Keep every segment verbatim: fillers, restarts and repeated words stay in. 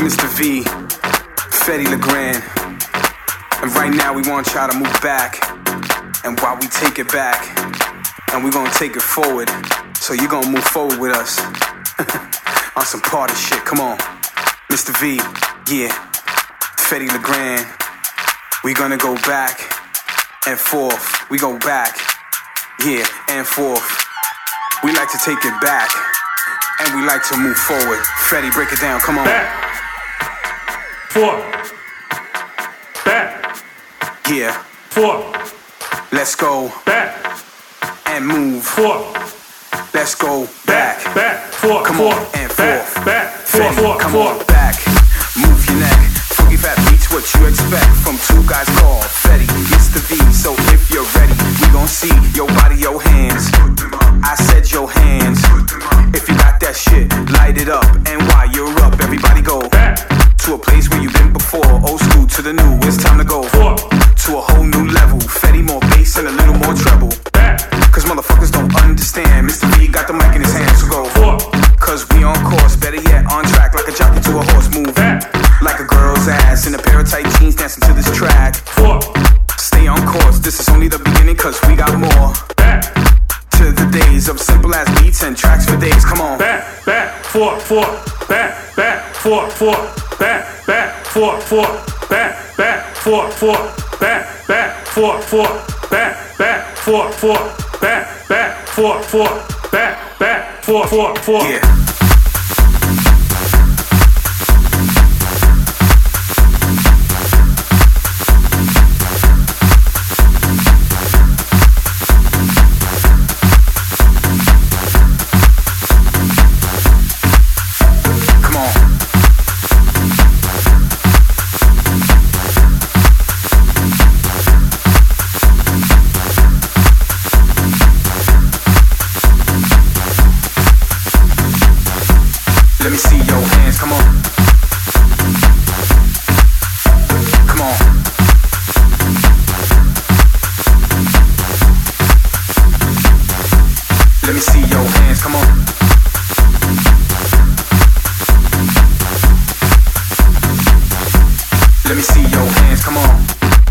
Mister V, Fetty LeGrand. And right now we want y'all to move back. And while we take it back, and we're gonna take it forward, so you're gonna move forward with us. On some party shit, come on. Mister V, yeah, Fetty LeGrand. We gonna go back and forth. We go back, yeah, and forth. We like to take it back, and we like to move forward. Fetty, break it down, come on. Back, forth, back, yeah, forth. Let's go back and move forth. Let's go back, back, back, forth, come forth, on and back, forth. back, Fetty, forth, forth, come forth. on back, move your neck. Funky fat beats, what you expect from two guys called Fetty, Mister V. So if you're ready, we gon' see your body, your hands. I said your hands. If you got that shit, light it up. And while you're up, everybody go back to a place where you've been before. Old school to the new, it's time to go forth to a whole new level. Fetty, more bass and a little more treble. back, Cause motherfuckers don't understand. Mister V got the mic in his hand, so go forth, cause we on course, better yet on track. Like a jockey to a horse, move back, like a girl's ass in a pair of tight jeans, dancing to this track. forth, Stay on course, this is only the beginning, cause we got more. back, To the days of simple ass beats and tracks for days, come on. back, back, forth, forth, back, back, forth, forth, back, back, forth, forth, back, back, forth, forth, back, back, forth, forth, back, back, forth, forth, back, back, forth, forth, back, back, forth, forth, forth. Yeah. Let me see your hands, come on. Come on. Let me see your hands, come on. Let me see your hands, come on.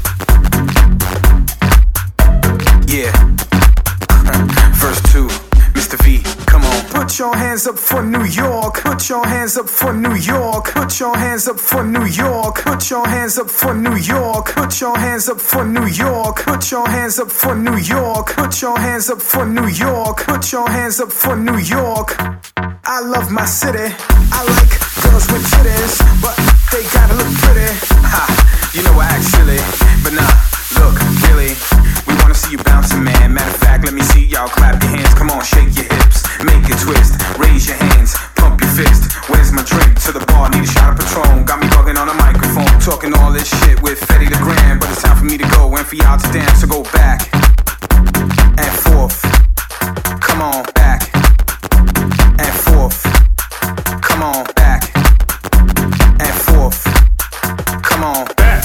Yeah. Verse two, Mister V, come on. Put your hands up for New York. Put your hands up for New York. Put your hands up for New York. Put your hands up for New York. Put your hands up for New York. Put your hands up for New York. Put your hands up for New York. Put your hands up for New York. I love my city. I like girls with titties, but they gotta look pretty. Ha, you know I act silly, but nah, look, really, we wanna see you bouncing, man. Matter of fact, let me see y'all clap your hands. Come on, shake your hips, make it twist, raise your hands, pump your fist. Where's my drink? To the bar, need a shot of Patron. Got me bugging on a microphone, talking all this shit with Fetty LeGrand. But it's time for me to go and for y'all to dance. So go back and forth. Come on, back and forth. Come on, back and forth. Come on, back,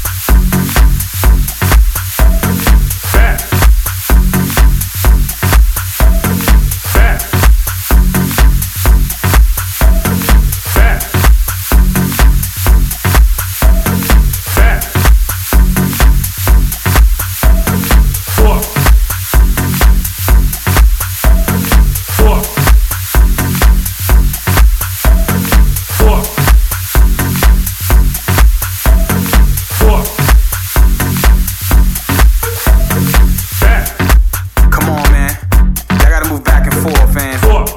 back, back, back, back, forth, forth, forth, forth, back, come on, man. Y'all gotta move back and forth, man. forth,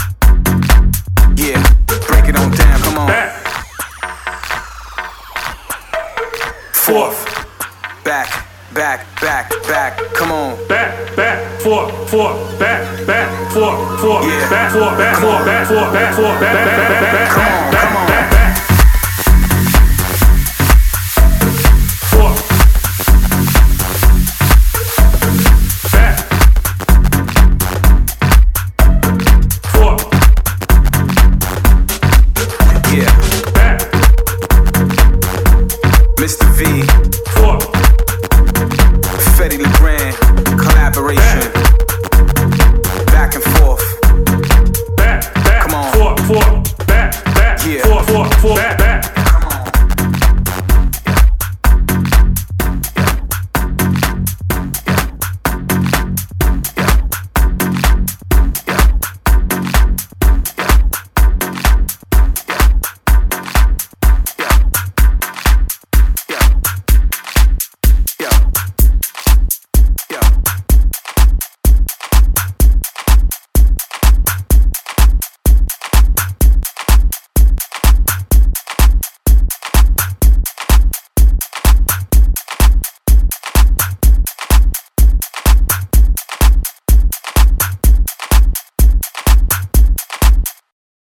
Yeah, break it on down, come on. back, Forth, back, back, back, back, come on. back, back, forth, forth, back, back, forth, forth, Yeah. back, forth, back, Come on. forth, back, forth, back, forth, back, back, back, back, back, Come on, back, come on. back, back, forth, back, forth, Yeah, back, Mister V, forth, Fetty LeGrand, collaboration.